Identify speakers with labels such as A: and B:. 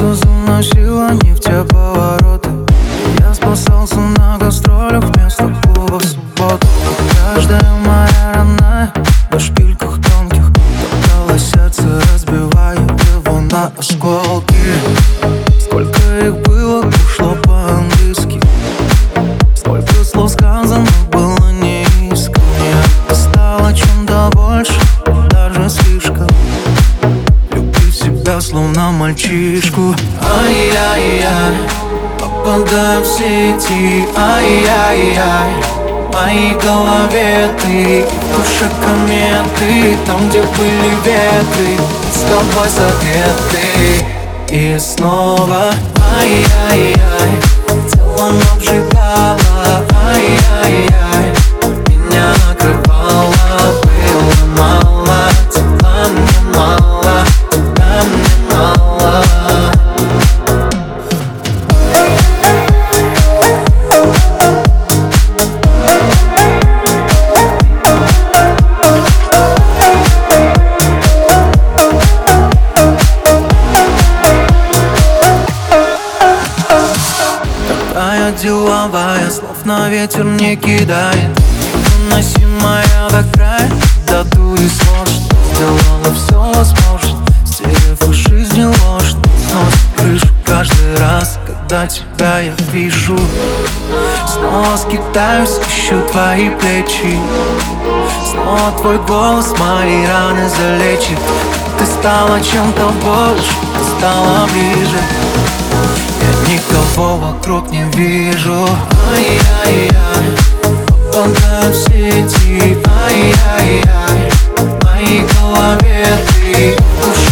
A: Просто заносило не в те повороты. Я спасался на гастролях вместо клуба в субботу. Каждая моя родная на шпильках тонких топталось сердце, разбивая его на осколки. Сколько их было, ушло по-английски. Сколько слов сказано было неискренне. Это стало чем-то больше, даже слишком. Люблю себя словно мальчишку. Ай-яй-яй, попадаю в сети. Ай-яй-яй, в моей голове ты, в душе кометы. Там, где были ветры, с тобой согреты. И снова ай-яй-яй, телом обжигало. Ай-яй-яй, меня накрывало. Было мало, тепла мне мало, да мне мало. Такая деловая, слов на ветер не кидает. Выносимая до края, да дури сможет. Сделала все возможно, стерев из жизни ложь. Сносит крышу каждый раз, когда тебя я вижу. Снова скитаюсь, ищу твои плечи. Снова твой голос мои раны залечит. Ты стала чем-то больше, ты стала ближе. Я никого вокруг не вижу. Ай-яй-яй, попадаю в сети. Ай-яй-яй, в моей голове ты, в душе